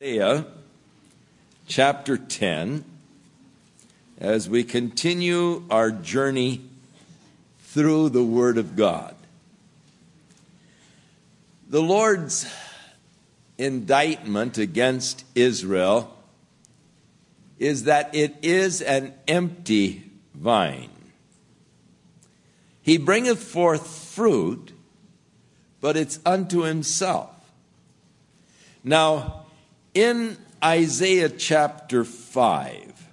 Isaiah chapter 10, as we continue our journey through the Word of God. The Lord's indictment against Israel is that it is an empty vine. He bringeth forth fruit, but it's unto himself. Now, in Isaiah chapter 5,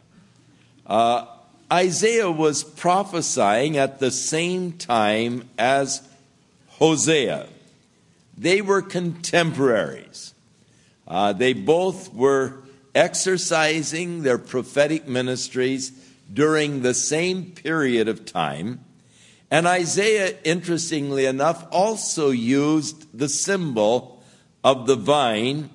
Isaiah was prophesying at the same time as Hosea. They were contemporaries. They both were exercising their prophetic ministries during the same period of time. And Isaiah, interestingly enough, also used the symbol of the vine.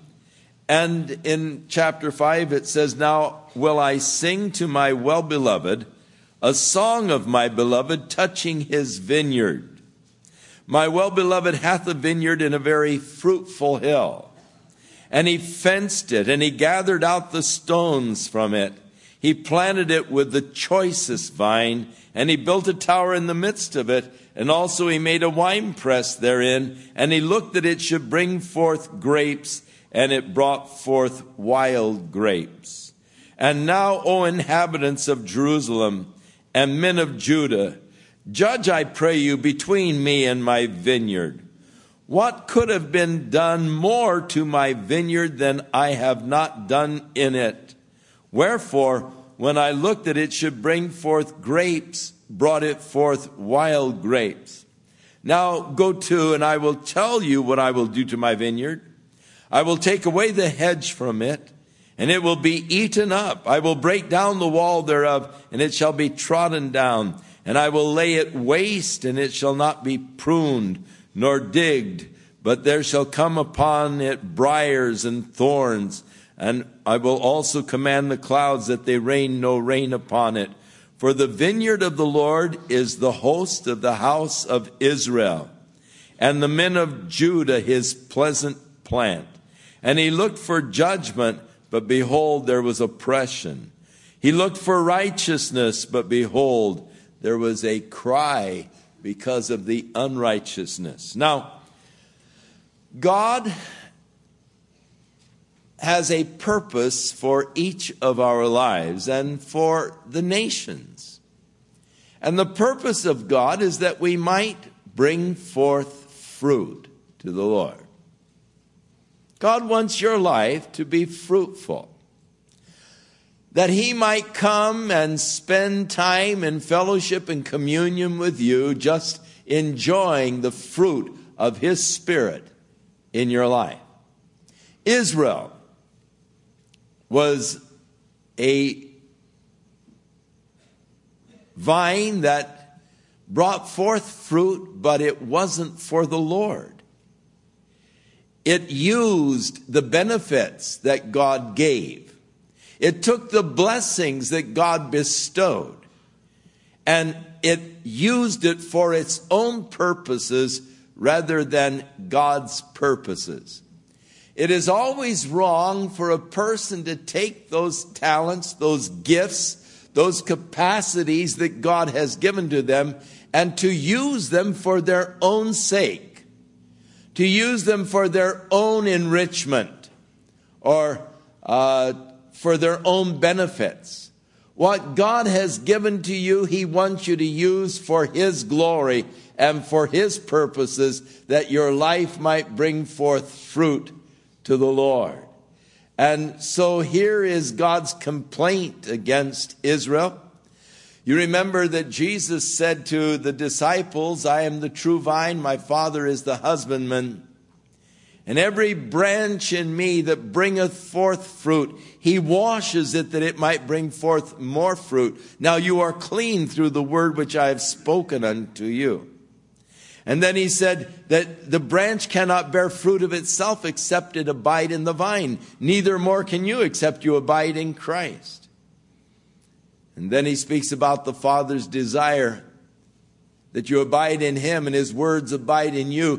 And in chapter 5 it says, "Now will I sing to my well-beloved a song of my beloved touching his vineyard. My well-beloved hath a vineyard in a very fruitful hill. And he fenced it, and he gathered out the stones from it. He planted it with the choicest vine, and he built a tower in the midst of it. And also he made a winepress therein, and he looked that it should bring forth grapes, and it brought forth wild grapes. And now, O inhabitants of Jerusalem and men of Judah, judge, I pray you, between me and my vineyard. What could have been done more to my vineyard than I have not done in it? Wherefore, when I looked that it should bring forth grapes, brought it forth wild grapes. Now go to, and I will tell you what I will do to my vineyard. I will take away the hedge from it, and it will be eaten up. I will break down the wall thereof, and it shall be trodden down. And I will lay it waste, and it shall not be pruned, nor digged. But there shall come upon it briars and thorns. And I will also command the clouds that they rain no rain upon it. For the vineyard of the Lord is the host of the house of Israel, and the men of Judah his pleasant plant. And he looked for judgment, but behold, there was oppression. He looked for righteousness, but behold, there was a cry because of the unrighteousness. Now, God has a purpose for each of our lives and for the nations. And the purpose of God is that we might bring forth fruit to the Lord. God wants your life to be fruitful, that he might come and spend time in fellowship and communion with you, just enjoying the fruit of his Spirit in your life. Israel was a vine that brought forth fruit, but it wasn't for the Lord. It used the benefits that God gave. It took the blessings that God bestowed, and it used it for its own purposes rather than God's purposes. It is always wrong for a person to take those talents, those gifts, those capacities that God has given to them, and to use them for their own sake, to use them for their own enrichment or for their own benefits. What God has given to you, he wants you to use for his glory and for his purposes, that your life might bring forth fruit to the Lord. And so here is God's complaint against Israel. You remember that Jesus said to the disciples, I am the true vine, my Father is the husbandman. And every branch in me that bringeth forth fruit, he washes it that it might bring forth more fruit. Now you are clean through the word which I have spoken unto you. And then he said that the branch cannot bear fruit of itself except it abide in the vine. Neither more can you except you abide in Christ. And then he speaks about the Father's desire that you abide in him and his words abide in you,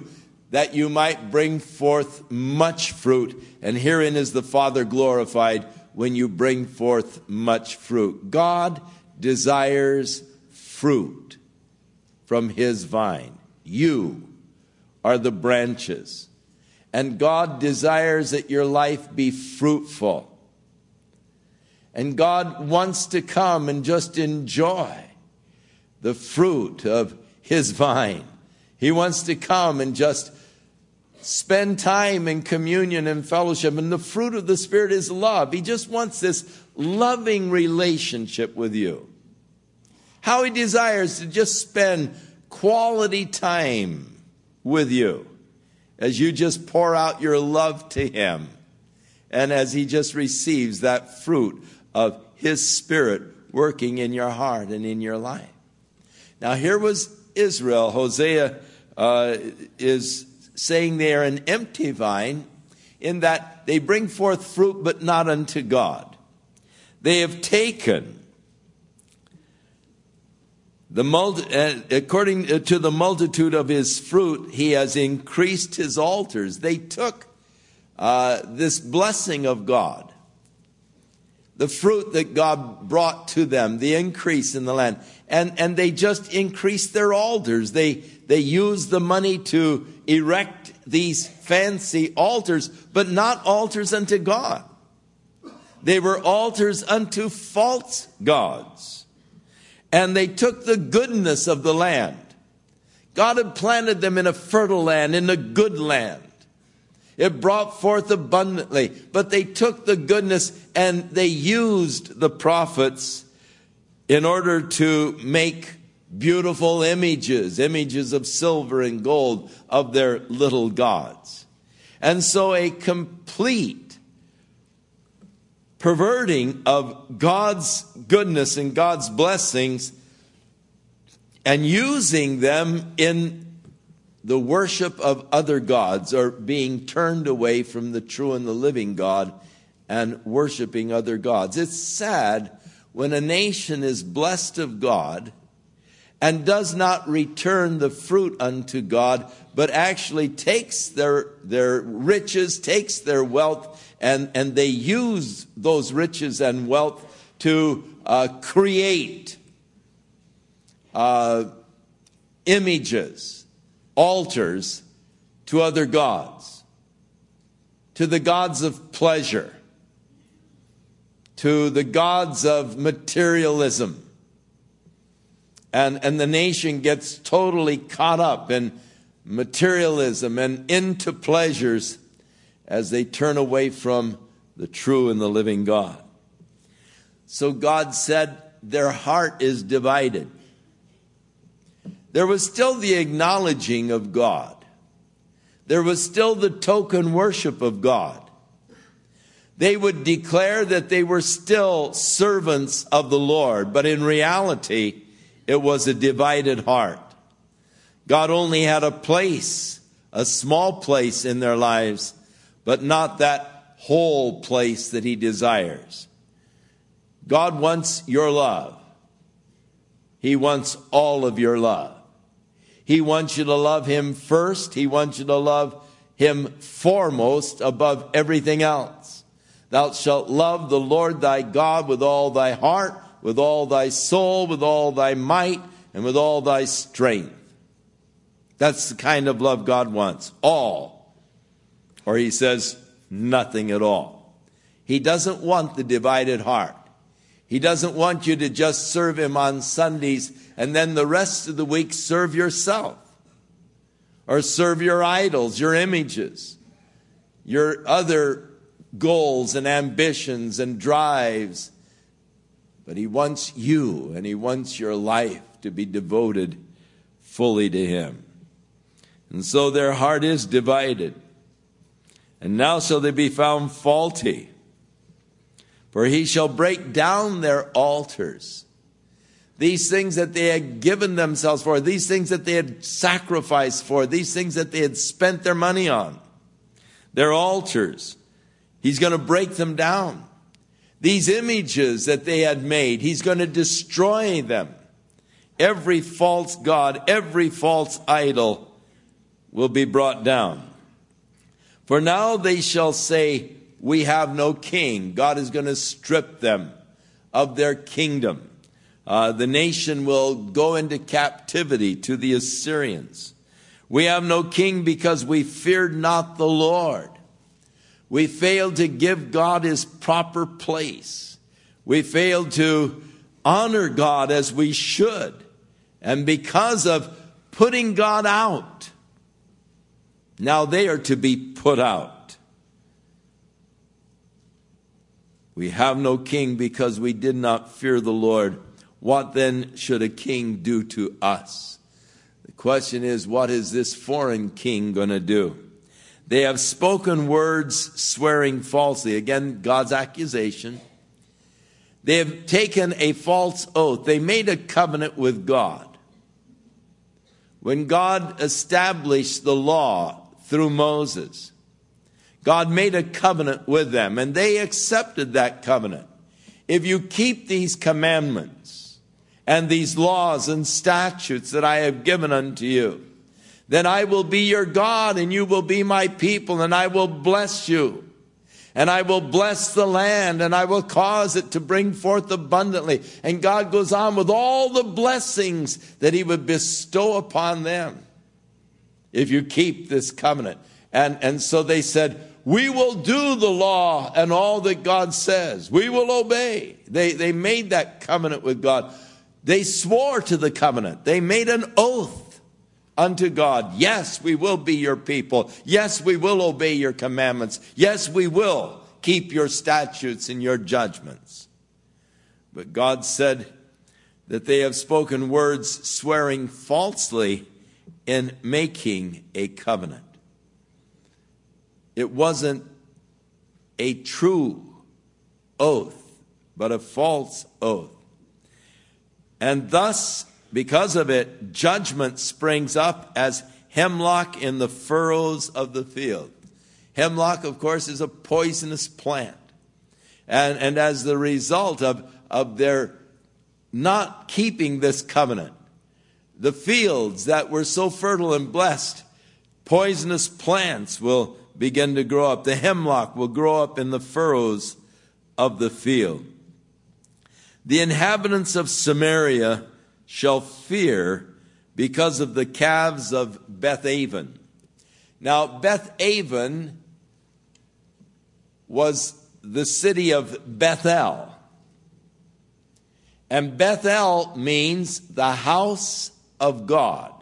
that you might bring forth much fruit. And herein is the Father glorified, when you bring forth much fruit. God desires fruit from his vine. You are the branches. And God desires that your life be fruitful. And God wants to come and just enjoy the fruit of his vine. He wants to come and just spend time in communion and fellowship. And the fruit of the Spirit is love. He just wants this loving relationship with you. How he desires to just spend quality time with you as you just pour out your love to him, and as he just receives that fruit of his Spirit working in your heart and in your life. Now here was Israel. Hosea is saying they are an empty vine, in that they bring forth fruit but not unto God. They have taken according to the multitude of his fruit, he has increased his altars. They took this blessing of God, the fruit that God brought to them, the increase in the land, and they just increased their altars. They used the money to erect these fancy altars, but not altars unto God. They were altars unto false gods. And they took the goodness of the land. God had planted them in a fertile land, in a good land. It brought forth abundantly. But they took the goodness and they used the prophets in order to make beautiful images of silver and gold of their little gods. And so a complete perverting of God's goodness and God's blessings, and using them in the worship of other gods, or being turned away from the true and the living God and worshiping other gods. It's sad when a nation is blessed of God and does not return the fruit unto God, but actually takes their riches, takes their wealth, and they use those riches and wealth to create images, altars to other gods, to the gods of pleasure, to the gods of materialism. And the nation gets totally caught up in materialism and into pleasures as they turn away from the true and the living God. So God said their heart is divided. There was still the acknowledging of God. There was still the token worship of God. They would declare that they were still servants of the Lord, but in reality, it was a divided heart. God only had a place, a small place in their lives, but not that whole place that he desires. God wants your love. He wants all of your love. He wants you to love him first. He wants you to love him foremost above everything else. Thou shalt love the Lord thy God with all thy heart, with all thy soul, with all thy might, and with all thy strength. That's the kind of love God wants. All. Or he says, nothing at all. He doesn't want the divided heart. He doesn't want you to just serve him on Sundays and then the rest of the week serve yourself. Or serve your idols, your images, your other goals and ambitions and drives. But he wants you, and he wants your life to be devoted fully to him. And so their heart is divided. And now shall they be found faulty. For he shall break down their altars. These things that they had given themselves for, these things that they had sacrificed for, these things that they had spent their money on. Their altars. He's going to break them down. These images that they had made, he's going to destroy them. Every false god, every false idol will be brought down. For now they shall say, we have no king. God is going to strip them of their kingdom. The nation will go into captivity to the Assyrians. We have no king because we feared not the Lord. We failed to give God his proper place. We failed to honor God as we should. And because of putting God out, now they are to be put out. We have no king because we did not fear the Lord. What then should a king do to us? The question is, what is this foreign king going to do? They have spoken words swearing falsely. Again, God's accusation. They have taken a false oath. They made a covenant with God. When God established the law through Moses, God made a covenant with them, and they accepted that covenant. If you keep these commandments and these laws and statutes that I have given unto you, then I will be your God, and you will be my people, and I will bless you. And I will bless the land, and I will cause it to bring forth abundantly. And God goes on with all the blessings that he would bestow upon them if you keep this covenant. And so they said, we will do the law and all that God says. We will obey. They made that covenant with God. They swore to the covenant. They made an oath unto God. Yes, we will be your people. Yes, we will obey your commandments. Yes, we will keep your statutes and your judgments. But God said that they have spoken words swearing falsely in making a covenant. It wasn't a true oath, but a false oath. And thus, because of it, judgment springs up as hemlock in the furrows of the field. Hemlock, of course, is a poisonous plant. And as the result of their not keeping this covenant, the fields that were so fertile and blessed, poisonous plants will begin to grow up. The hemlock will grow up in the furrows of the field. The inhabitants of Samaria shall fear because of the calves of Bethaven. Now, Bethaven was the city of Bethel. And Bethel means the house of God.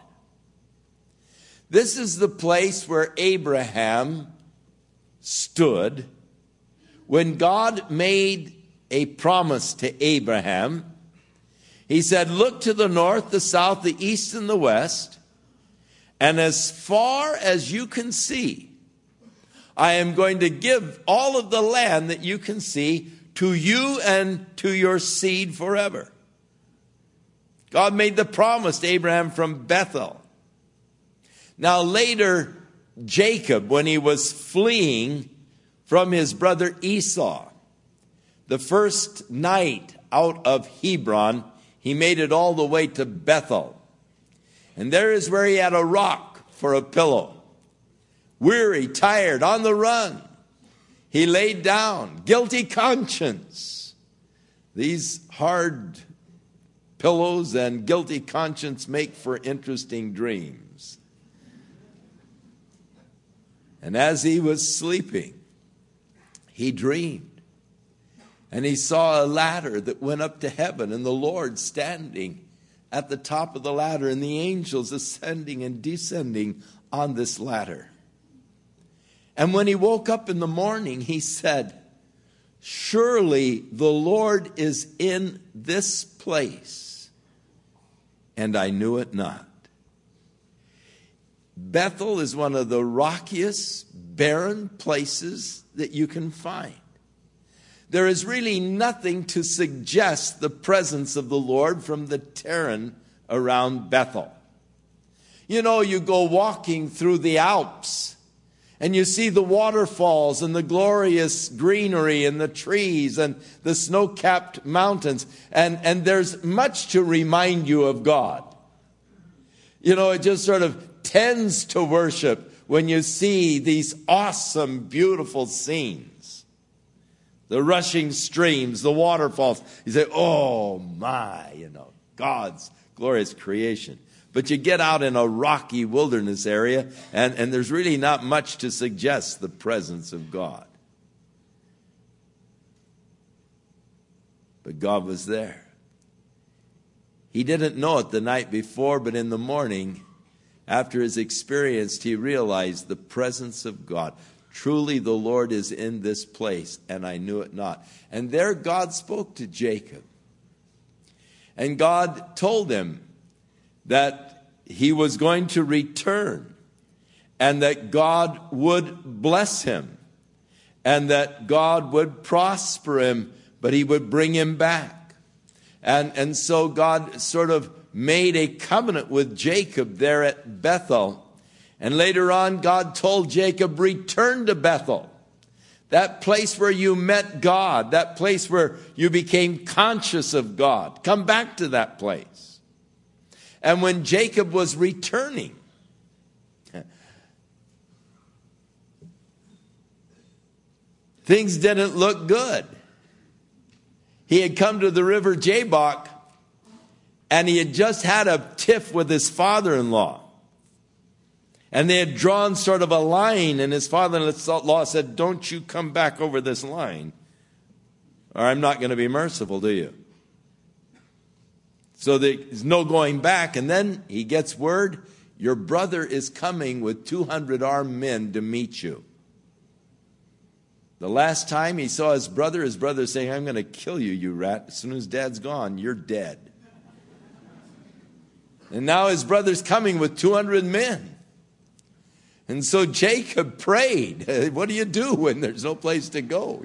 This is the place where Abraham stood when God made a promise to Abraham. He said, look to the north, the south, the east, and the west, and as far as you can see, I am going to give all of the land that you can see to you and to your seed forever. God made the promise to Abraham from Bethel. Now later, Jacob, when he was fleeing from his brother Esau, the first night out of Hebron, he made it all the way to Bethel. And there is where he had a rock for a pillow. Weary, tired, on the run. He laid down, guilty conscience. These hard pillows and guilty conscience make for interesting dreams. And as he was sleeping, he dreamed. And he saw a ladder that went up to heaven, and the Lord standing at the top of the ladder, and the angels ascending and descending on this ladder. And when he woke up in the morning, he said, surely the Lord is in this place, and I knew it not. Bethel is one of the rockiest, barren places that you can find. There is really nothing to suggest the presence of the Lord from the terrain around Bethel. You know, you go walking through the Alps and you see the waterfalls and the glorious greenery and the trees and the snow-capped mountains. And there's much to remind you of God. You know, it just sort of tends to worship when you see these awesome, beautiful scenes. The rushing streams, the waterfalls. You say, oh my, God's glorious creation. But you get out in a rocky wilderness area, and there's really not much to suggest the presence of God. But God was there. He didn't know it the night before, but in the morning, after his experience, he realized the presence of God. Truly the Lord is in this place, and I knew it not. And there God spoke to Jacob. And God told him that he was going to return, and that God would bless him, and that God would prosper him, but he would bring him back. And so God sort of made a covenant with Jacob there at Bethel. And later on, God told Jacob, return to Bethel. That place where you met God, that place where you became conscious of God. Come back to that place. And when Jacob was returning, things didn't look good. He had come to the river Jabbok, and he had just had a tiff with his father-in-law. And they had drawn sort of a line, and his father-in-law said, don't you come back over this line, or I'm not going to be merciful to you. So there's no going back. And then he gets word, your brother is coming with 200 armed men to meet you. The last time he saw his brother saying, I'm going to kill you, you rat. As soon as Dad's gone, you're dead. And now his brother's coming with 200 men. And so Jacob prayed. What do you do when there's no place to go,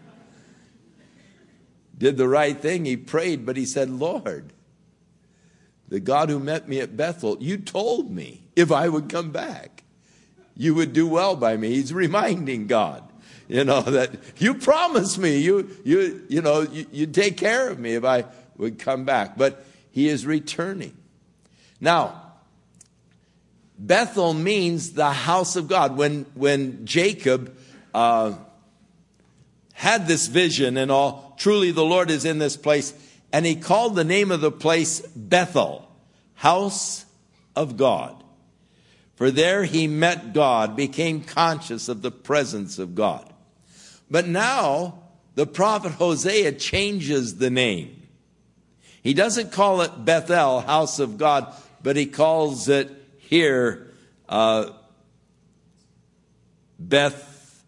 Did the right thing. He prayed, but he said, Lord, the God who met me at Bethel, you told me if I would come back, you would do well by me. He's reminding God, that you promised me, you'd take care of me if I would come back. But he is returning. Now, Bethel means the house of God. When Jacob had this vision and all, truly the Lord is in this place, and he called the name of the place Bethel, house of God. For there he met God, became conscious of the presence of God. But now the prophet Hosea changes the name. He doesn't call it Bethel, house of God, but he calls it here Beth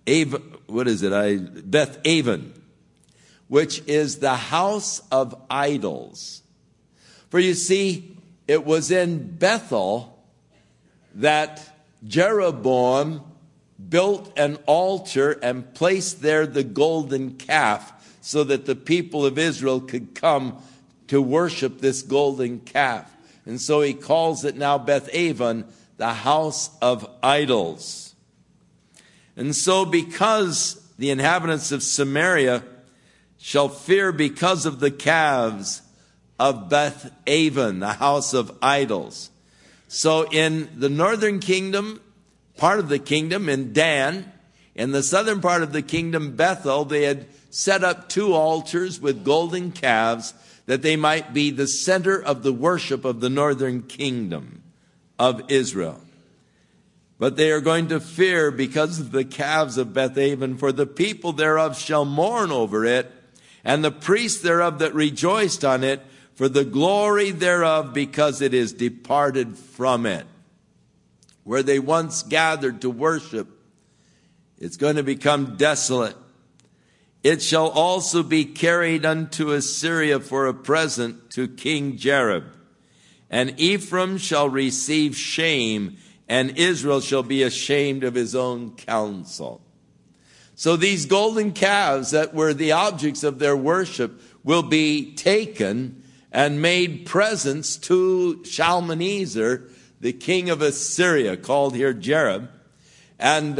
Aven, which is the house of idols. For you see, it was in Bethel that Jeroboam built an altar and placed there the golden calf so that the people of Israel could come to worship this golden calf. And so he calls it now Beth Aven, the house of idols. And so because the inhabitants of Samaria shall fear because of the calves of Beth Aven, the house of idols. So in the northern kingdom, part of the kingdom in Dan, in the southern part of the kingdom, Bethel, they had set up 2 altars with golden calves that they might be the center of the worship of the northern kingdom of Israel. But they are going to fear because of the calves of Beth Aven, for the people thereof shall mourn over it, and the priests thereof that rejoiced on it, for the glory thereof, because it is departed from it. Where they once gathered to worship, it's going to become desolate. It shall also be carried unto Assyria for a present to King Jareb. And Ephraim shall receive shame, and Israel shall be ashamed of his own counsel. So these golden calves that were the objects of their worship will be taken and made presents to Shalmaneser, the king of Assyria, called here Jareb. And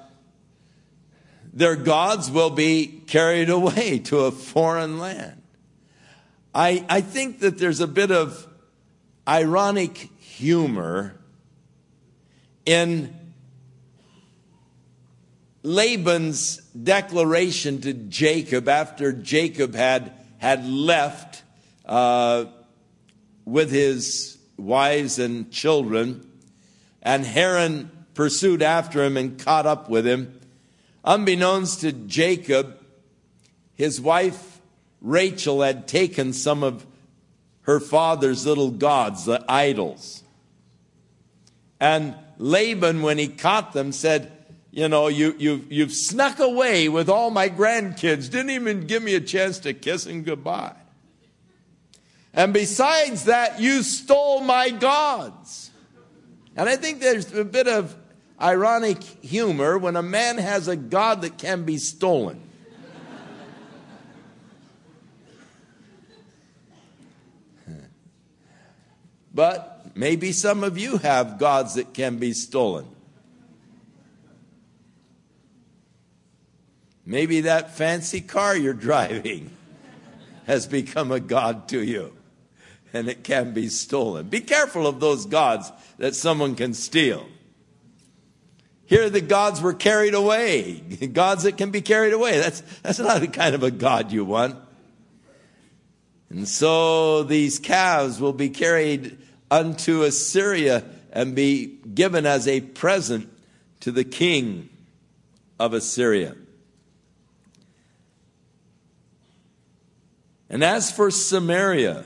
their gods will be carried away to a foreign land. I think that there's a bit of ironic humor in Laban's declaration to Jacob after Jacob had left with his wives and children, and Haran pursued after him and caught up with him. Unbeknownst to Jacob, his wife Rachel had taken some of her father's little gods, the idols. And Laban, when he caught them, said, you know, you've snuck away with all my grandkids. Didn't even give me a chance to kiss them goodbye. And besides that, you stole my gods. And I think there's a bit of ironic humor when a man has a god that can be stolen. But maybe some of you have gods that can be stolen. Maybe that fancy car you're driving has become a god to you, and it can be stolen. Be careful of those gods that someone can steal. Here the gods were carried away. Gods that can be carried away. That's not the kind of a god you want. And so these calves will be carried unto Assyria and be given as a present to the king of Assyria. And as for Samaria,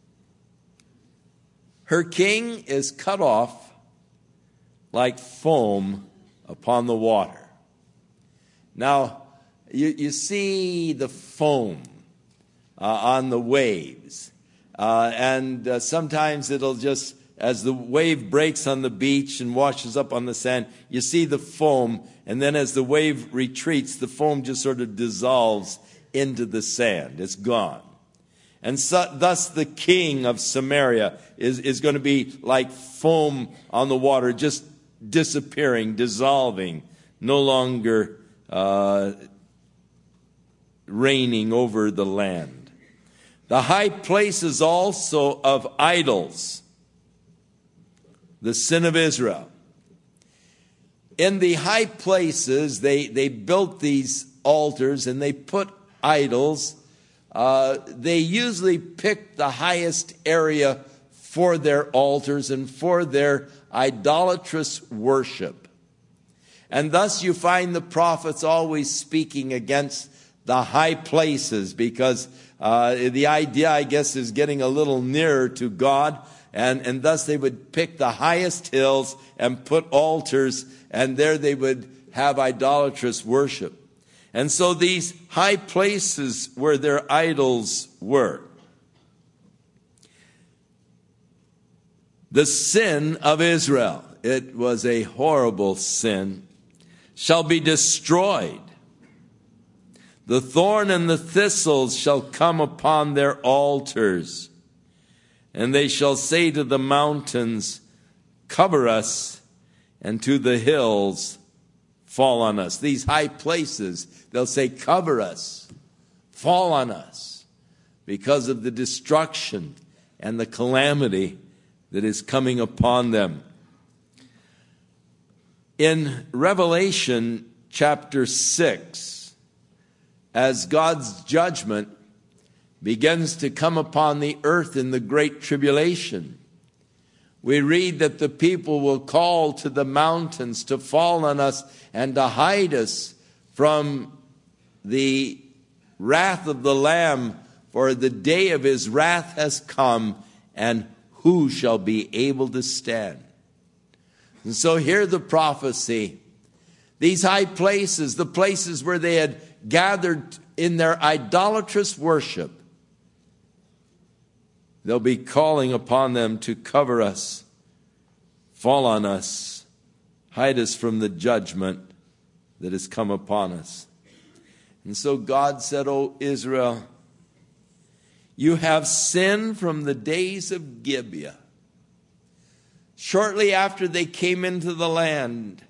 her king is cut off like foam upon the water. Now, you see the foam on the waves. And sometimes it'll just, as the wave breaks on the beach and washes up on the sand, you see the foam. And then as the wave retreats, the foam just sort of dissolves into the sand. It's gone. And so, thus the king of Samaria is going to be like foam on the water, just disappearing, dissolving, no longer reigning over the land. The high places also of idols, the sin of Israel. In the high places, they built these altars and they put idols. They usually picked the highest area for their altars and for their idolatrous worship. And thus you find the prophets always speaking against the high places, because the idea, I guess, is getting a little nearer to God. And thus they would pick the highest hills and put altars, and there they would have idolatrous worship. And so these high places where their idols were. The sin of Israel, it was a horrible sin, shall be destroyed. The thorn and the thistles shall come upon their altars, and they shall say to the mountains, cover us, and to the hills, fall on us. These high places, they'll say, cover us, fall on us, because of the destruction and the calamity that is coming upon them. In Revelation chapter 6, as God's judgment begins to come upon the earth in the great tribulation, we read that the people will call to the mountains to fall on us and to hide us from the wrath of the Lamb, for the day of his wrath has come, and who shall be able to stand? And so hear the prophecy. These high places, the places where they had gathered in their idolatrous worship, they'll be calling upon them to cover us, fall on us, hide us from the judgment that has come upon us. And so God said, O Israel, you have sinned from the days of Gibeah. Shortly after they came into the land,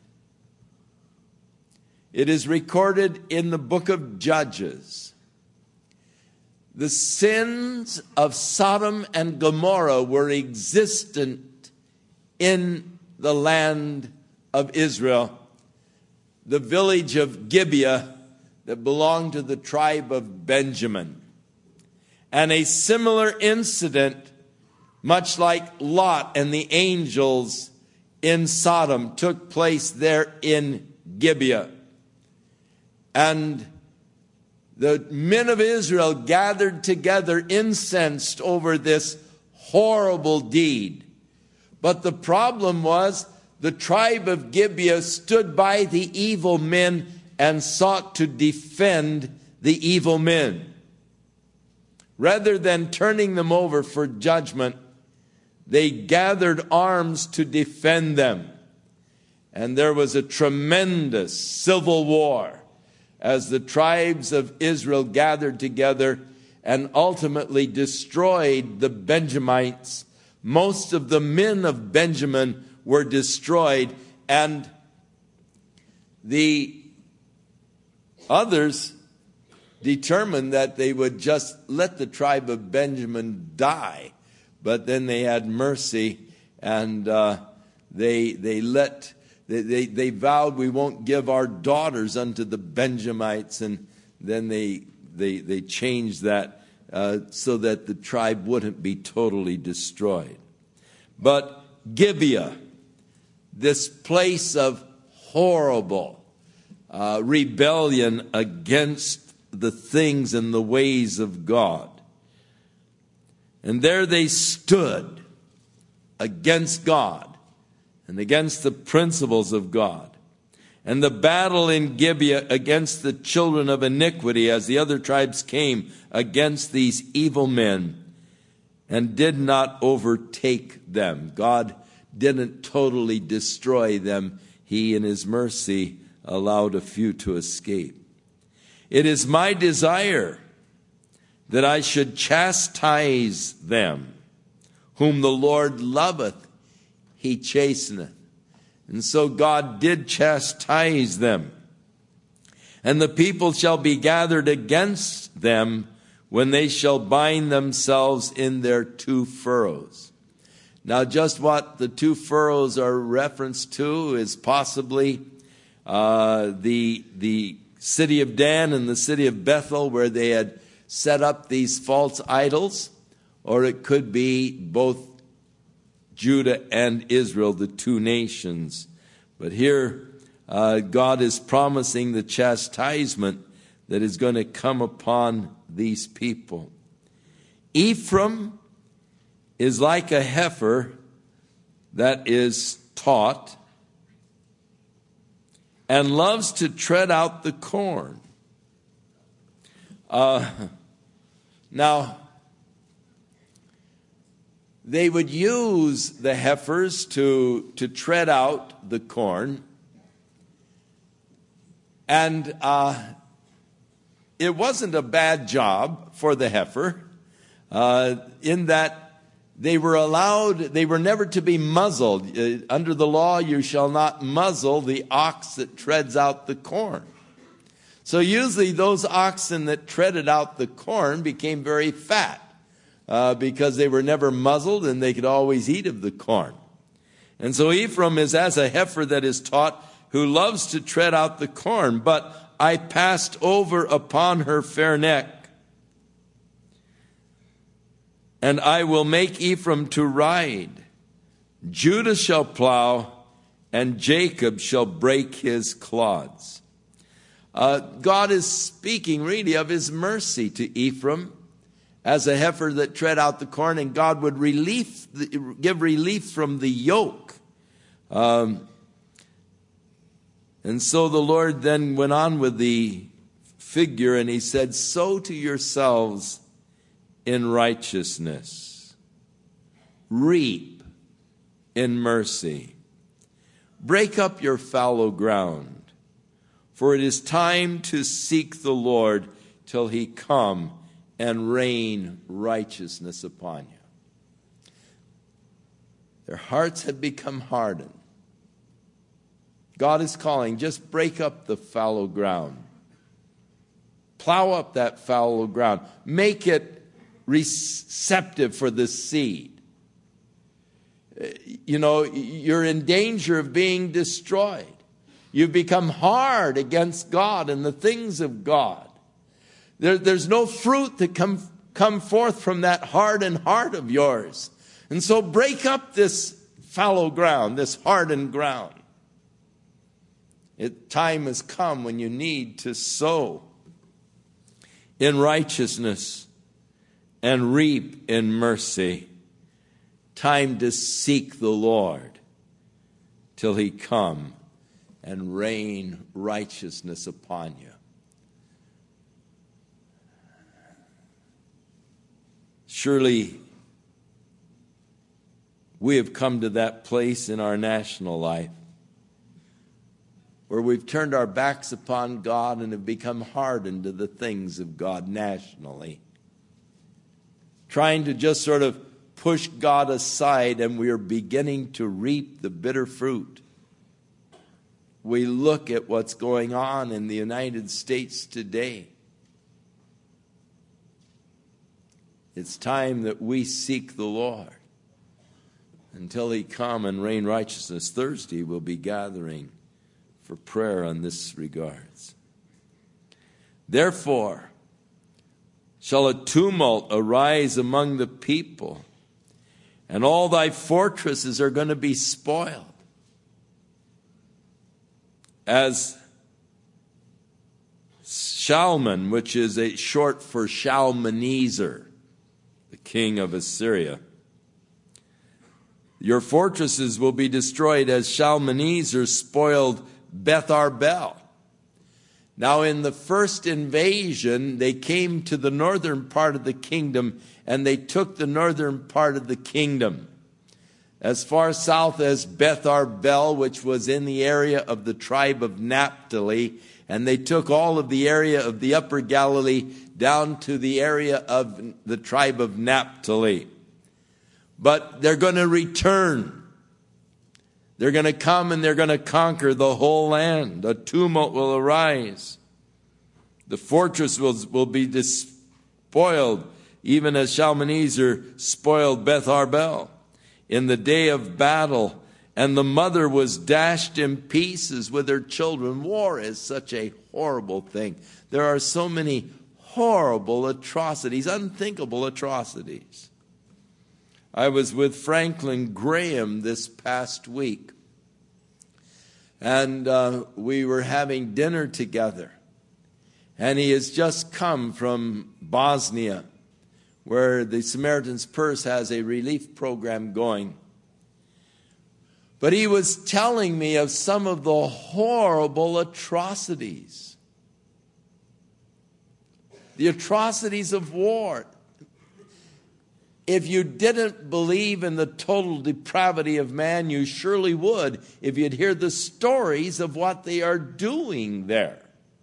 it is recorded in the book of Judges. The sins of Sodom and Gomorrah were existent in the land of Israel, the village of Gibeah that belonged to the tribe of Benjamin. And a similar incident, much like Lot and the angels in Sodom, took place there in Gibeah. And the men of Israel gathered together incensed over this horrible deed. But the problem was the tribe of Gibeah stood by the evil men and sought to defend the evil men. Rather than turning them over for judgment, they gathered arms to defend them. And there was a tremendous civil war as the tribes of Israel gathered together and ultimately destroyed the Benjamites. Most of the men of Benjamin were destroyed, and the others determined that they would just let the tribe of Benjamin die. But then they had mercy, and they vowed, we won't give our daughters unto the Benjamites, and then they changed that so that the tribe wouldn't be totally destroyed. But Gibeah, this place of horrible rebellion against the things and the ways of God. And there they stood against God and against the principles of God. And the battle in Gibeah against the children of iniquity, as the other tribes came against these evil men and did not overtake them. God didn't totally destroy them. He, in his mercy, allowed a few to escape. It is my desire that I should chastise them. Whom the Lord loveth, he chasteneth. And so God did chastise them. And the people shall be gathered against them when they shall bind themselves in their two furrows. Now, just what the two furrows are referenced to is possibly the city of Dan and the city of Bethel, where they had set up these false idols, or it could be both Judah and Israel, the two nations. But here, God is promising the chastisement that is going to come upon these people. Ephraim is like a heifer that is taught and loves to tread out the corn. Now, they would use the heifers to tread out the corn. And it wasn't a bad job for the heifer, in that they were never to be muzzled. Under the law, you shall not muzzle the ox that treads out the corn. So usually those oxen that treaded out the corn became very fat because they were never muzzled and they could always eat of the corn. And so Ephraim is as a heifer that is taught, who loves to tread out the corn. But I passed over upon her fair neck, and I will make Ephraim to ride. Judah shall plow, and Jacob shall break his clods. God is speaking really of his mercy to Ephraim as a heifer that tread out the corn, and God would give relief from the yoke. And so the Lord then went on with the figure, and he said, sow to yourselves in righteousness, reap in mercy, break up your fallow ground, for it is time to seek the Lord till he come and rain righteousness upon you. Their hearts have become hardened. God is calling, just break up the fallow ground. Plow up that fallow ground. Make it receptive for the seed. you're in danger of being destroyed. You've become hard against God and the things of God. There's no fruit that come forth from that hardened heart of yours. And so break up this fallow ground, this hardened ground. Time has come when you need to sow in righteousness and reap in mercy. Time to seek the Lord till he come and rain righteousness upon you. Surely we have come to that place in our national life where we've turned our backs upon God and have become hardened to the things of God nationally, trying to just sort of push God aside, and we are beginning to reap the bitter fruit. We look at what's going on in the United States today. It's time that we seek the Lord until he come and rain righteousness. Thursday we'll be gathering for prayer on this regards. Therefore shall a tumult arise among the people, and all thy fortresses are going to be spoiled. As Shalman, which is a short for Shalmaneser, the king of Assyria, your fortresses will be destroyed as Shalmaneser spoiled Beth Arbel. Now, in the first invasion, they came to the northern part of the kingdom, and they took the northern part of the kingdom, as far south as Beth Arbel, which was in the area of the tribe of Naphtali, and they took all of the area of the upper Galilee down to the area of the tribe of Naphtali. But they're going to return. They're going to come and they're going to conquer the whole land. A tumult will arise. The fortress will be despoiled, even as Shalmaneser spoiled Beth Arbel in the day of battle, and the mother was dashed in pieces with her children. War is such a horrible thing. There are so many horrible atrocities, unthinkable atrocities. I was with Franklin Graham this past week, and we were having dinner together. And he has just come from Bosnia, where the Samaritan's Purse has a relief program going. But he was telling me of some of the horrible atrocities. The atrocities of war. If you didn't believe in the total depravity of man, you surely would if you'd hear the stories of what they are doing there.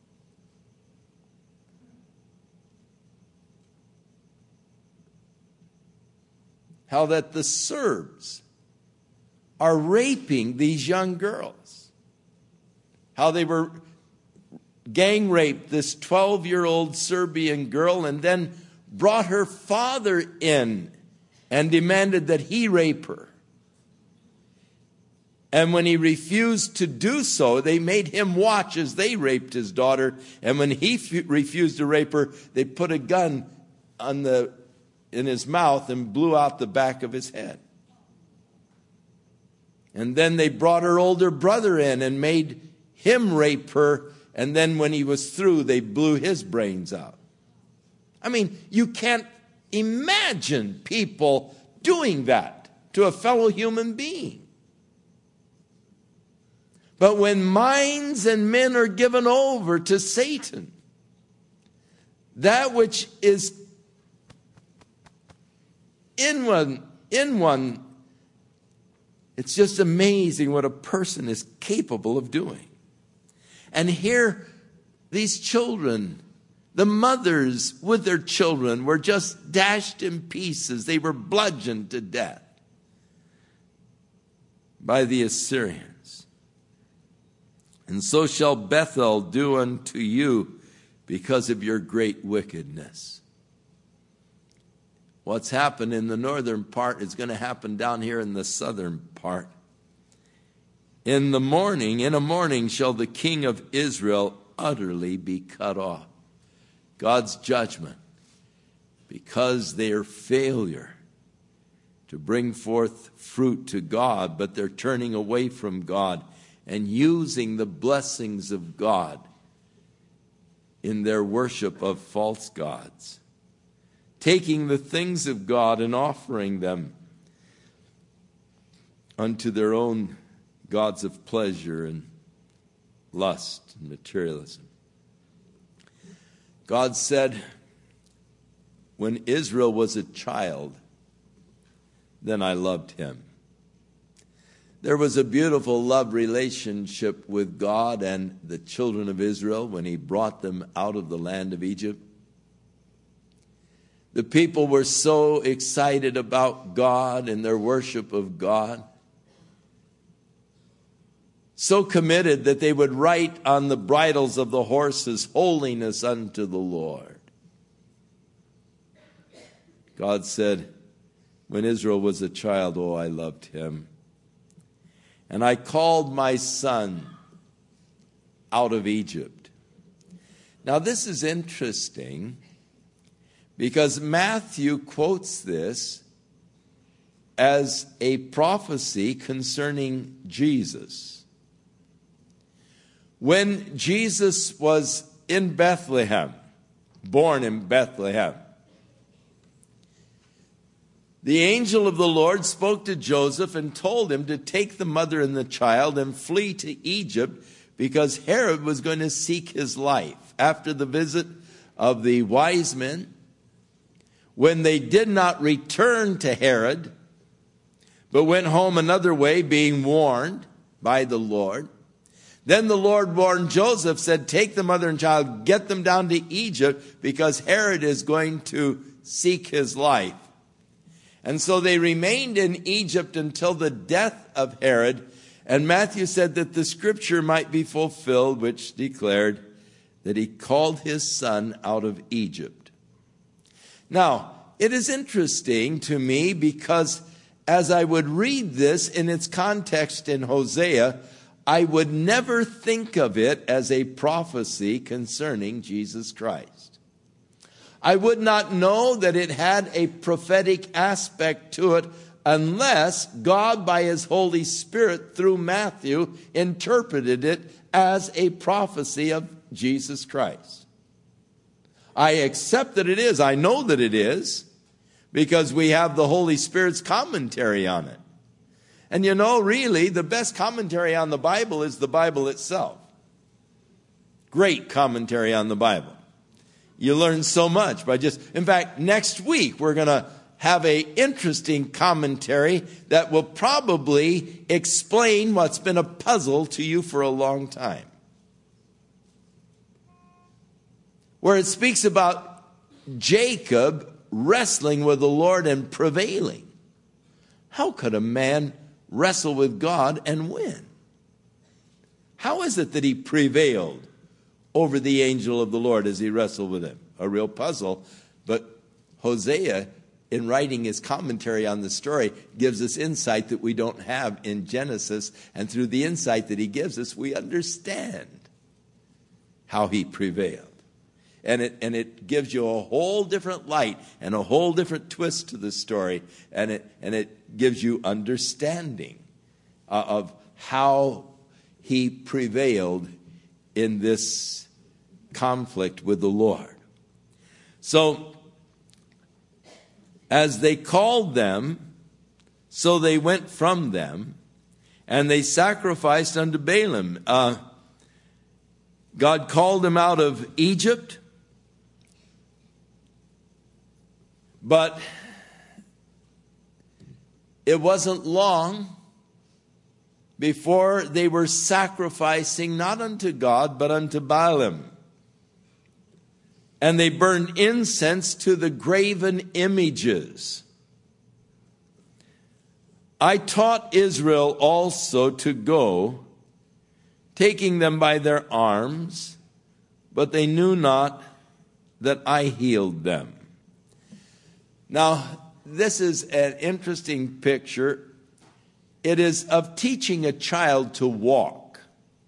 How that the Serbs are raping these young girls. How they were gang raped this 12-year-old Serbian girl and then brought her father in and demanded that he rape her. And when he refused to do so, they made him watch as they raped his daughter. And when he refused to rape her, they put a gun in his mouth and blew out the back of his head. And then they brought her older brother in and made him rape her. And then when he was through, they blew his brains out. I mean, you can't imagine people doing that to a fellow human being. But when minds and men are given over to Satan, that which is in one, it's just amazing what a person is capable of doing. And here, these children, the mothers with their children, were just dashed in pieces. They were bludgeoned to death by the Assyrians. And so shall Bethel do unto you because of your great wickedness. what's happened in the northern part is going to happen down here in the southern part. In a morning shall the king of Israel utterly be cut off. God's judgment, because their failure to bring forth fruit to God, but they're turning away from God and using the blessings of God in their worship of false gods, taking the things of God and offering them unto their own gods of pleasure and lust and materialism. God said, when Israel was a child, then I loved him. There was a beautiful love relationship with God and the children of Israel when he brought them out of the land of Egypt. The people were so excited about God and their worship of God, so committed that they would write on the bridles of the horses, holiness unto the Lord. God said, when Israel was a child, oh, I loved him. And I called my son out of Egypt. Now this is interesting because Matthew quotes this as a prophecy concerning Jesus. When Jesus was in Bethlehem, born in Bethlehem, the angel of the Lord spoke to Joseph and told him to take the mother and the child and flee to Egypt because Herod was going to seek his life. After the visit of the wise men, when they did not return to Herod, but went home another way, being warned by the Lord, then the Lord warned Joseph, said, take the mother and child, get them down to Egypt because Herod is going to seek his life. And so they remained in Egypt until the death of Herod. And Matthew said that the scripture might be fulfilled, which declared that he called his son out of Egypt. Now, it is interesting to me because as I would read this in its context in Hosea, I would never think of it as a prophecy concerning Jesus Christ. I would not know that it had a prophetic aspect to it unless God, by his Holy Spirit, through Matthew, interpreted it as a prophecy of Jesus Christ. I accept that it is. I know that it is because we have the Holy Spirit's commentary on it. And you know, really, the best commentary on the Bible is the Bible itself. Great commentary on the Bible. You learn so much by in fact, next week we're going to have an interesting commentary that will probably explain what's been a puzzle to you for a long time. Where it speaks about Jacob wrestling with the Lord and prevailing. How could a man wrestle with God and win? How is it that he prevailed over the angel of the Lord as he wrestled with him? A real puzzle. But Hosea, in writing his commentary on the story, gives us insight that we don't have in Genesis. And through the insight that he gives us, we understand how he prevailed. And it gives you a whole different light and a whole different twist to the story. And it gives you understanding of how he prevailed in this conflict with the Lord. So, as they called them, so they went from them, and they sacrificed unto Balaam. God called them out of Egypt, but it wasn't long before they were sacrificing not unto God, but unto Balaam. And they burned incense to the graven images. I taught Israel also to go, taking them by their arms, but they knew not that I healed them. Now, this is an interesting picture. It is of teaching a child to walk.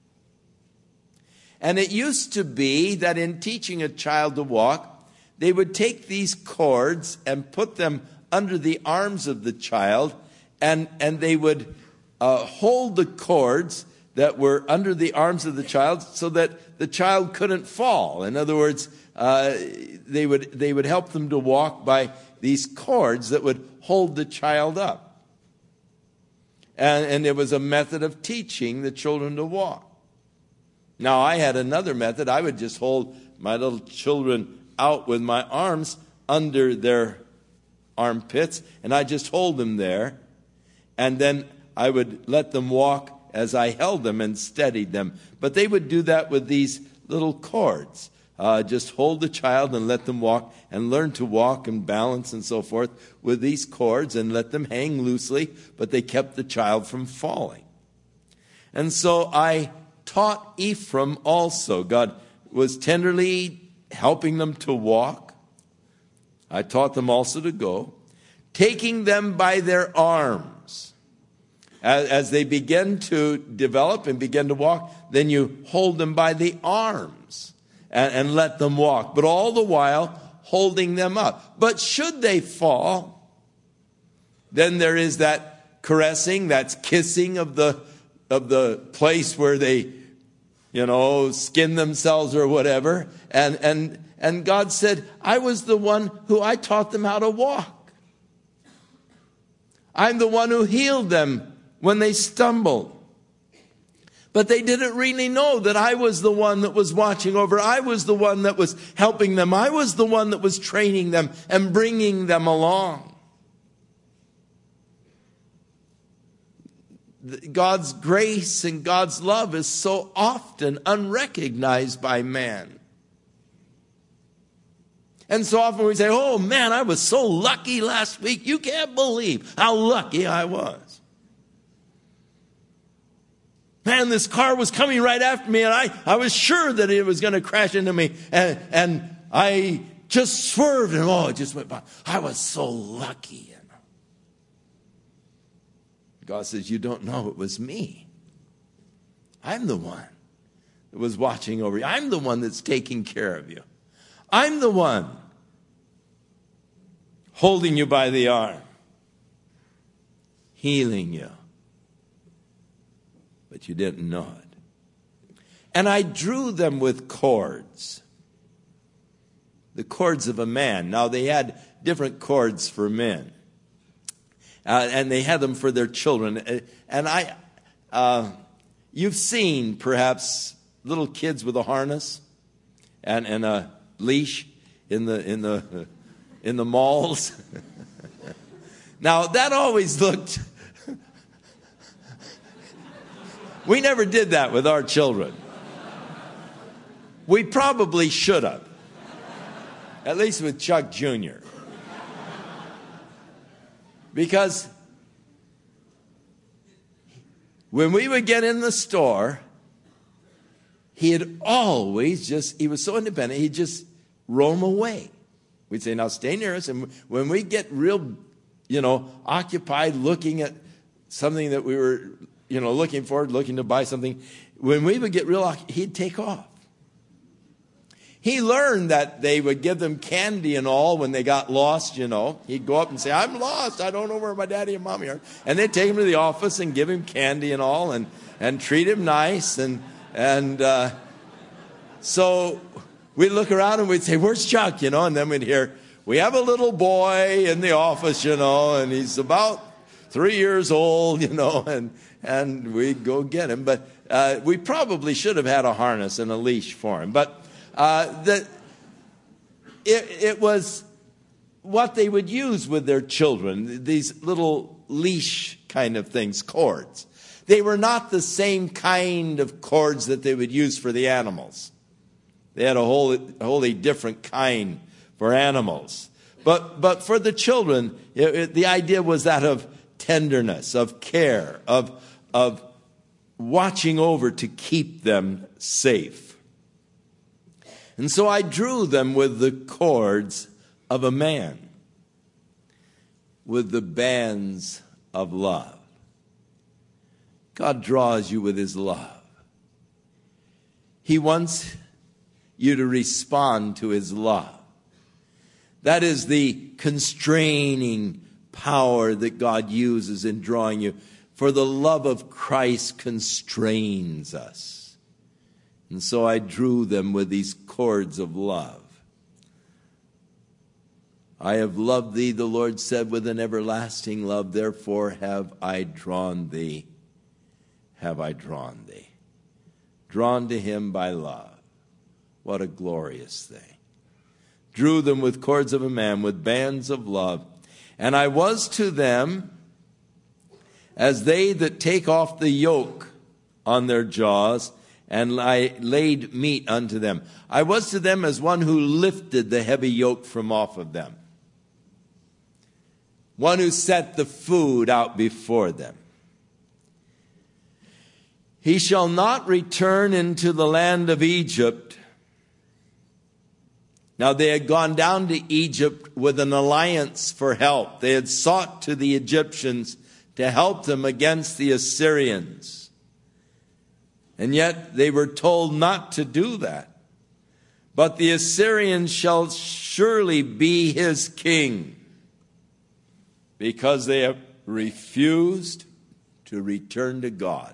And it used to be that in teaching a child to walk, they would take these cords and put them under the arms of the child, and they would hold the cords that were under the arms of the child so that the child couldn't fall. In other words, they would help them to walk by these cords that would hold the child up. And it was a method of teaching the children to walk. Now, I had another method. I would just hold my little children out with my arms under their armpits, and I just hold them there, and then I would let them walk as I held them and steadied them. But they would do that with these little cords. Just hold the child and let them walk and learn to walk and balance and so forth with these cords and let them hang loosely, but they kept the child from falling. And so I taught Ephraim also. God was tenderly helping them to walk. I taught them also to go, taking them by their arms. As they begin to develop and begin to walk, then you hold them by the arms and let them walk, but all the while holding them up. But should they fall, then there is that caressing, that's kissing of the place where they, skin themselves or whatever. And God said, I was the one who I taught them how to walk. I'm the one who healed them when they stumbled. But they didn't really know that I was the one that was watching over. I was the one that was helping them. I was the one that was training them and bringing them along. God's grace and God's love is so often unrecognized by man. And so often we say, oh man, I was so lucky last week. You can't believe how lucky I was. Man, this car was coming right after me, and I was sure that it was going to crash into me. And I just swerved, and it just went by. I was so lucky. God says, you don't know it was me. I'm the one that was watching over you. I'm the one that's taking care of you. I'm the one holding you by the arm, healing you. But you didn't know it. And I drew them with cords, the cords of a man. Now, they had different cords for men, and they had them for their children. And you've seen perhaps little kids with a harness and a leash in the malls. Now, that always looked. We never did that with our children. We probably should have. At least with Chuck Jr. Because when we would get in the store, he was so independent, he'd just roam away. We'd say, now stay near us. And when we get real, occupied looking at something that we were looking to buy something, when we would get real, he'd take off. He learned that they would give them candy and all when they got lost, He'd go up and say, I'm lost. I don't know where my daddy and mommy are. And they'd take him to the office and give him candy and all and treat him nice. And so we'd look around and we'd say, where's Chuck? And then we'd hear, we have a little boy in the office, and he's about 3 years old, and we'd go get him. But we probably should have had a harness and a leash for him. But it was what they would use with their children, these little leash kind of things, cords. They were not the same kind of cords that they would use for the animals. They had a wholly different kind for animals. But for the children, the idea was that of tenderness, of care, of watching over to keep them safe. And so I drew them with the cords of a man. with the bands of love. God draws you with his love. He wants you to respond to his love. That is the constraining power that God uses in drawing you. For the love of Christ constrains us. And so I drew them with these cords of love. I have loved thee, the Lord said, with an everlasting love. Therefore have I drawn thee. Have I drawn thee. Drawn to him by love. What a glorious thing. Drew them with cords of a man, with bands of love. And I was to them as they that take off the yoke on their jaws, and I laid meat unto them. I was to them as one who lifted the heavy yoke from off of them. One who set the food out before them. He shall not return into the land of Egypt. Now they had gone down to Egypt with an alliance for help. They had sought to the Egyptians to help them against the Assyrians. And yet they were told not to do that. But the Assyrians shall surely be his king, because they have refused to return to God.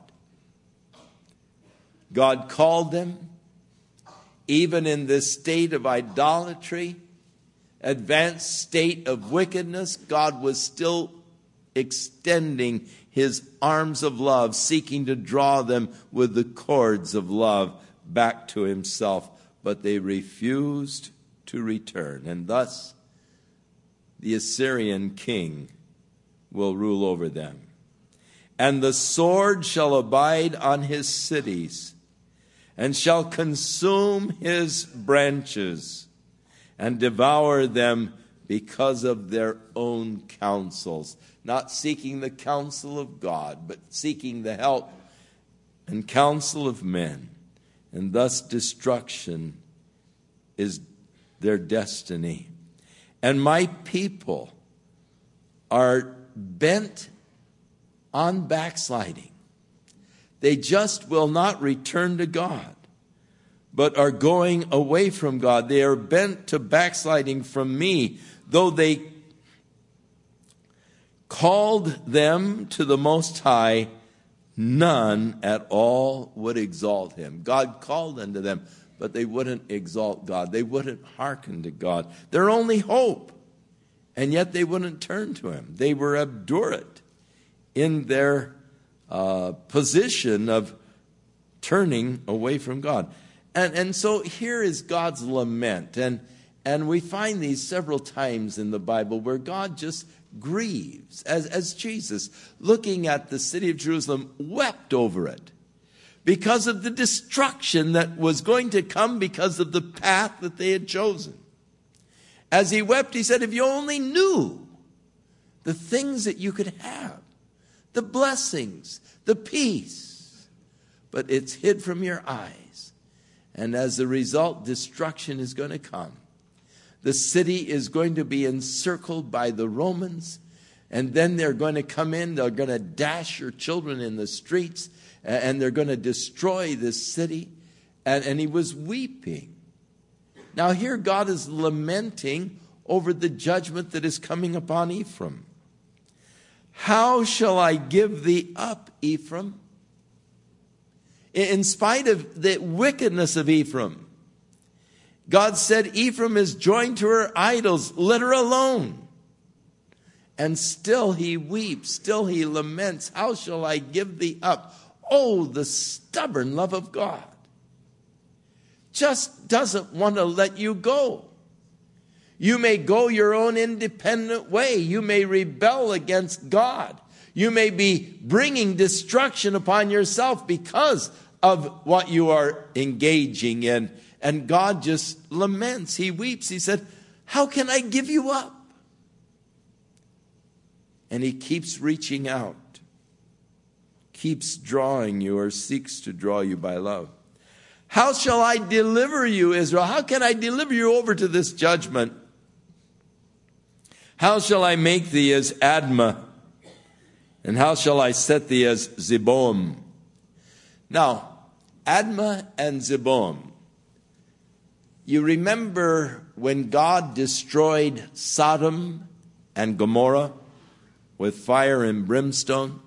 God called them, even in this state of idolatry, advanced state of wickedness. God was still extending his arms of love, seeking to draw them with the cords of love back to himself. But they refused to return. And thus, the Assyrian king will rule over them. And the sword shall abide on his cities, and shall consume his branches, and devour them because of their own counsels. Not seeking the counsel of God, but seeking the help and counsel of men. And thus destruction is their destiny. And my people are bent on backsliding. They just will not return to God, but are going away from God. They are bent to backsliding from me. Though they called them to the Most High, none at all would exalt him. God called unto them, but they wouldn't exalt God. They wouldn't hearken to God. Their only hope. And yet they wouldn't turn to him. They were obdurate in their position of turning away from God. And so here is God's lament. And we find these several times in the Bible where God just grieves. As Jesus, looking at the city of Jerusalem, wept over it because of the destruction that was going to come because of the path that they had chosen. As he wept, he said, if you only knew the things that you could have, the blessings, the peace, but it's hid from your eyes. And as a result, destruction is going to come. The city is going to be encircled by the Romans, and then they're going to come in, they're going to dash your children in the streets, and they're going to destroy this city. And he was weeping. Now here God is lamenting over the judgment that is coming upon Ephraim. How shall I give thee up, Ephraim? In spite of the wickedness of Ephraim, God said, Ephraim is joined to her idols, let her alone. And still he weeps, still he laments, how shall I give thee up? Oh, the stubborn love of God. Just doesn't want to let you go. You may go your own independent way. You may rebel against God. You may be bringing destruction upon yourself because of what you are engaging in. And God just laments. He weeps. He said, how can I give you up? And he keeps reaching out, keeps drawing you, or seeks to draw you by love. How shall I deliver you, Israel? How can I deliver you over to this judgment? How shall I make thee as Admah? And how shall I set thee as Zeboim? Now, Admah and Zeboim. You remember when God destroyed Sodom and Gomorrah with fire and brimstone?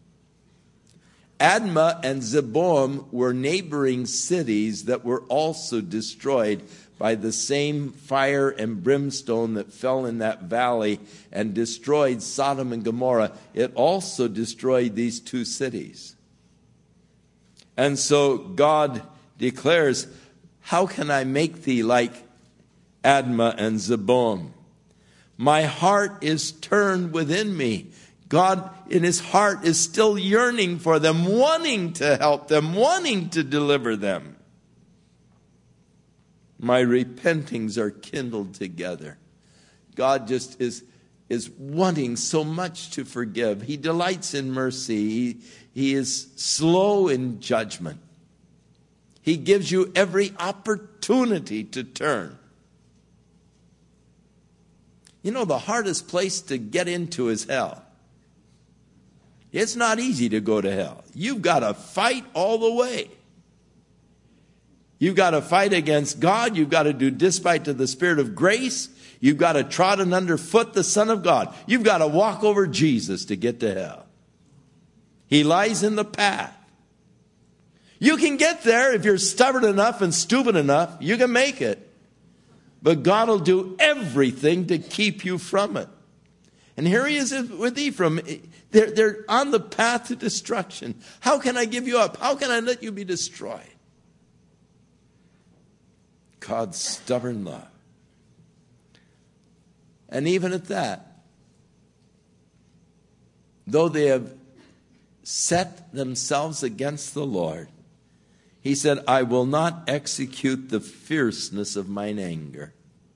Admah and Zeboim were neighboring cities that were also destroyed by the same fire and brimstone that fell in that valley and destroyed Sodom and Gomorrah. It also destroyed these two cities. And so God declares, how can I make thee like Admah and Zeboim? My heart is turned within me. God in his heart is still yearning for them, wanting to help them, wanting to deliver them. My repentings are kindled together. God just is wanting so much to forgive. He delights in mercy. He is slow in judgment. He gives you every opportunity to turn. You know, the hardest place to get into is hell. It's not easy to go to hell. You've got to fight all the way. You've got to fight against God. You've got to do despite to the Spirit of grace. You've got to trodden underfoot the Son of God. You've got to walk over Jesus to get to hell. He lies in the path. You can get there if you're stubborn enough and stupid enough. You can make it. But God will do everything to keep you from it. And here he is with Ephraim. They're on the path to destruction. How can I give you up? How can I let you be destroyed? God's stubborn love. And even at that, though they have set themselves against the Lord, he said, I will not execute the fierceness of mine anger.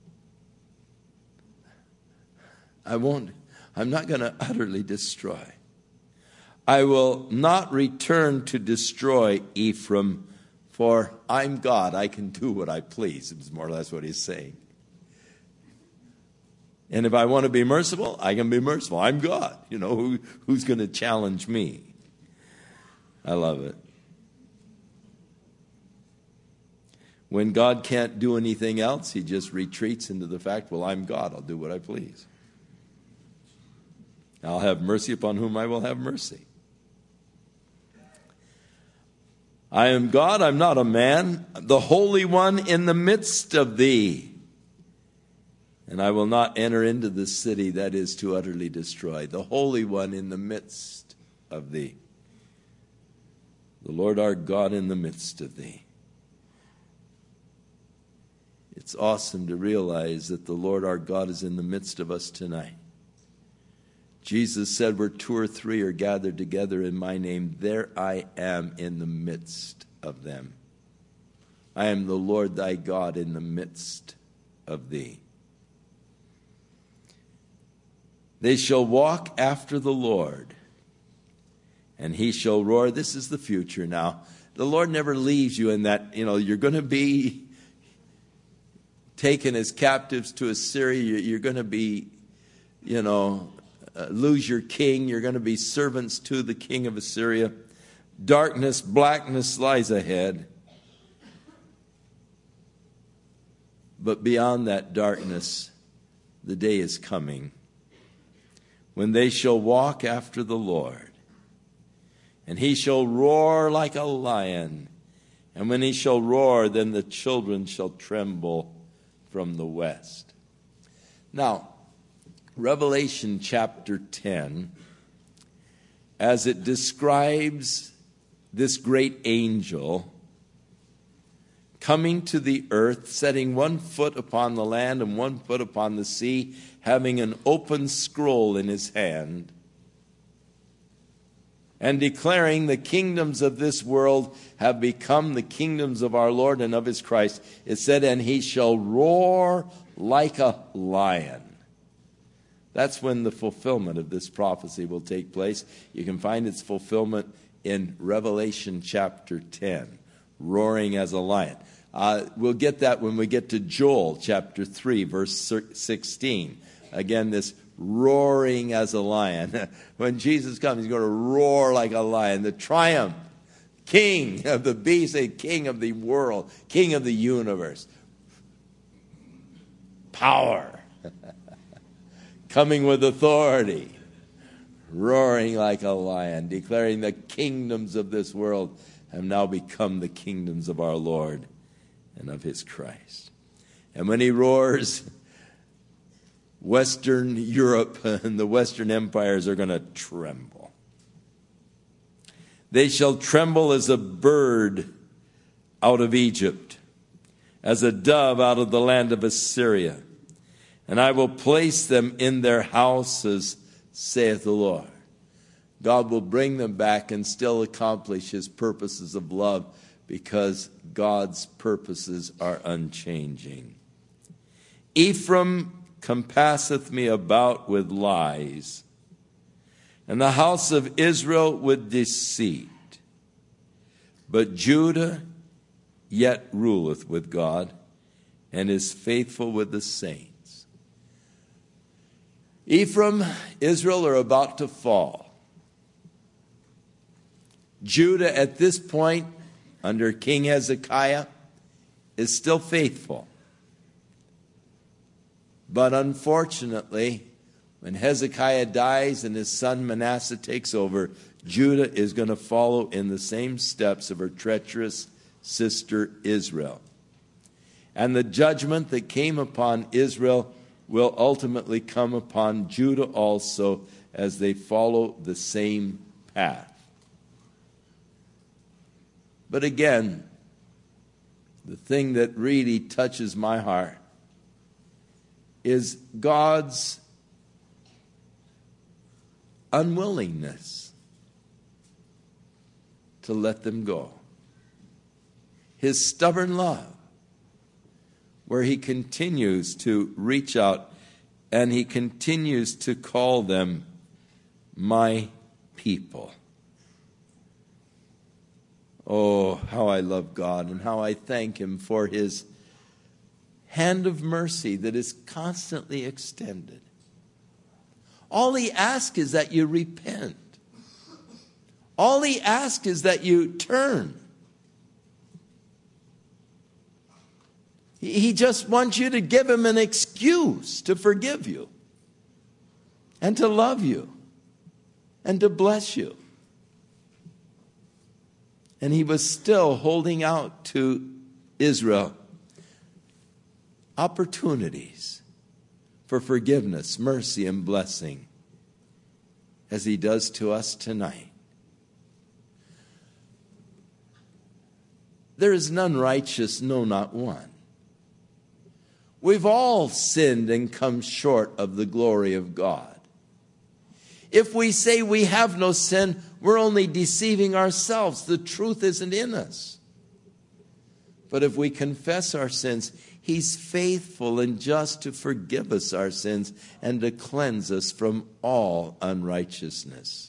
I'm not going to utterly destroy. I will not return to destroy Ephraim, for I'm God. I can do what I please. It's more or less what he's saying. And if I want to be merciful, I can be merciful. I'm God. You know, who's going to challenge me? I love it. When God can't do anything else, he just retreats into the fact, well, I'm God. I'll do what I please. I'll have mercy upon whom I will have mercy. I am God, I'm not a man, the Holy One in the midst of thee. And I will not enter into the city that is to utterly destroy. The Holy One in the midst of thee. The Lord our God in the midst of thee. It's awesome to realize that the Lord our God is in the midst of us tonight. Jesus said, where two or three are gathered together in my name, there I am in the midst of them. I am the Lord thy God in the midst of thee. They shall walk after the Lord, and he shall roar. This is the future now. The Lord never leaves you in that, you're going to be taken as captives to Assyria. You're going to be, lose your king. You're going to be servants to the king of Assyria. Darkness, blackness lies ahead. But beyond that darkness, the day is coming when they shall walk after the Lord, and he shall roar like a lion. And when he shall roar, then the children shall tremble from the west. Now, Revelation chapter 10, as it describes this great angel coming to the earth, setting 1 foot upon the land and 1 foot upon the sea, having an open scroll in his hand, and declaring the kingdoms of this world have become the kingdoms of our Lord and of his Christ. It said, and he shall roar like a lion. That's when the fulfillment of this prophecy will take place. You can find its fulfillment in Revelation chapter 10, roaring as a lion. We'll get that when we get to Joel chapter 3, verse 16. Again, this roaring as a lion. When Jesus comes, he's going to roar like a lion. The triumph, king of the beast, a king of the world, king of the universe. Power. Coming with authority. Roaring like a lion, declaring the kingdoms of this world have now become the kingdoms of our Lord and of his Christ. And when he roars, Western Europe and the Western empires are going to tremble. They shall tremble as a bird out of Egypt, as a dove out of the land of Assyria. And I will place them in their houses, saith the Lord. God will bring them back and still accomplish his purposes of love, because God's purposes are unchanging. Ephraim compasseth me about with lies, and the house of Israel with deceit. But Judah yet ruleth with God, and is faithful with the saints. Ephraim, Israel are about to fall. Judah at this point, under King Hezekiah, is still faithful. But unfortunately, when Hezekiah dies and his son Manasseh takes over, Judah is going to follow in the same steps of her treacherous sister Israel. And the judgment that came upon Israel will ultimately come upon Judah also, as they follow the same path. But again, the thing that really touches my heart is God's unwillingness to let them go. His stubborn love, where he continues to reach out and he continues to call them my people. Oh, how I love God, and how I thank him for his hand of mercy that is constantly extended. All he asks is that you repent. All he asks is that you turn. He just wants you to give him an excuse to forgive you, and to love you, and to bless you. And he was still holding out to Israel opportunities for forgiveness, mercy, and blessing, as he does to us tonight. There is none righteous, no, not one. We've all sinned and come short of the glory of God. If we say we have no sin, we're only deceiving ourselves. The truth isn't in us. But if we confess our sins, he's faithful and just to forgive us our sins and to cleanse us from all unrighteousness.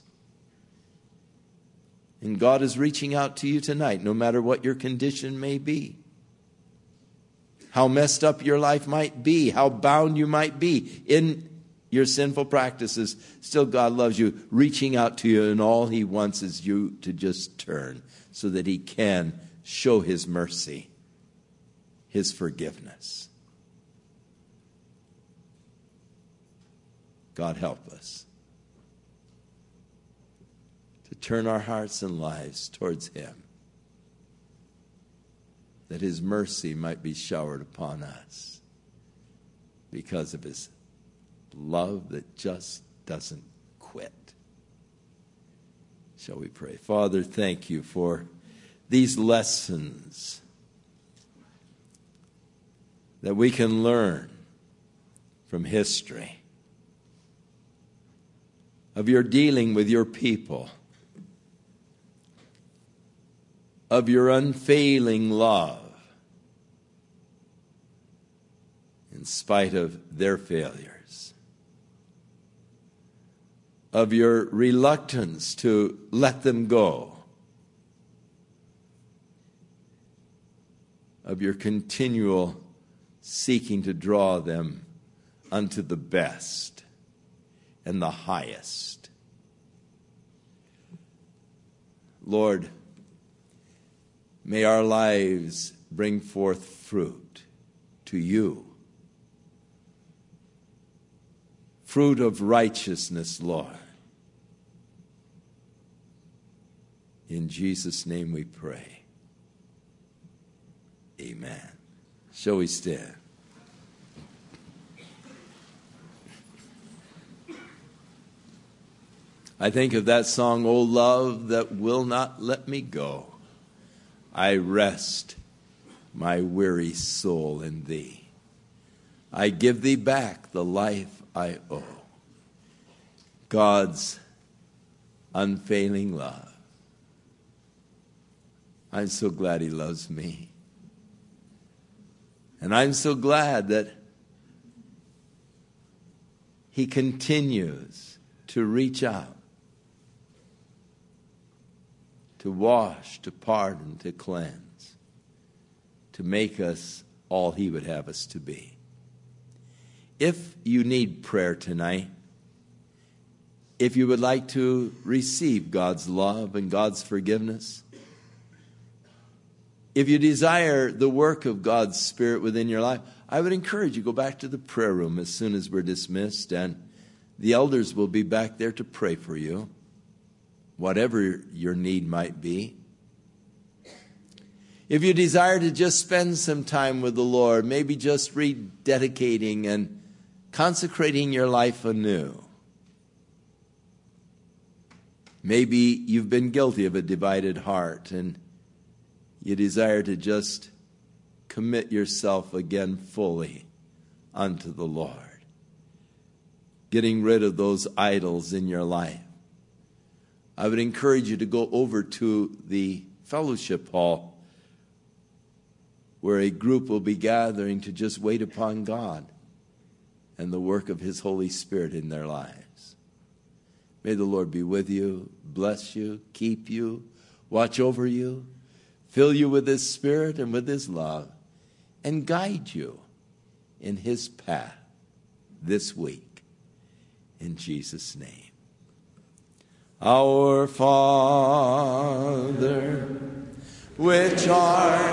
And God is reaching out to you tonight, no matter what your condition may be. How messed up your life might be, how bound you might be in your sinful practices, still God loves you, reaching out to you, and all he wants is you to just turn so that he can show his mercy, his forgiveness. God help us to turn our hearts and lives towards him, that his mercy might be showered upon us because of his love that just doesn't quit. Shall we pray? Father, thank you for these lessons that we can learn from history of your dealing with your people, of your unfailing love in spite of their failures, of your reluctance to let them go, of your continual seeking to draw them unto the best. and the highest. Lord, may our lives bring forth fruit to you. Fruit of righteousness, Lord. In Jesus' name we pray. Amen. Shall we stand? I think of that song, "O love that will not let me go. I rest my weary soul in thee. I give thee back the life I owe." God's unfailing love. I'm so glad he loves me. And I'm so glad that he continues to reach out, to wash, to pardon, to cleanse, to make us all he would have us to be. If you need prayer tonight, if you would like to receive God's love and God's forgiveness, if you desire the work of God's Spirit within your life, I would encourage you to go back to the prayer room as soon as we're dismissed, and the elders will be back there to pray for you, whatever your need might be. If you desire to just spend some time with the Lord, maybe just rededicating and consecrating your life anew. Maybe you've been guilty of a divided heart and you desire to just commit yourself again fully unto the Lord, getting rid of those idols in your life. I would encourage you to go over to the fellowship hall where a group will be gathering to just wait upon God and the work of his Holy Spirit in their lives. May the Lord be with you, bless you, keep you, watch over you, fill you with his Spirit and with his love, and guide you in his path this week. In Jesus' name. Our Father, which art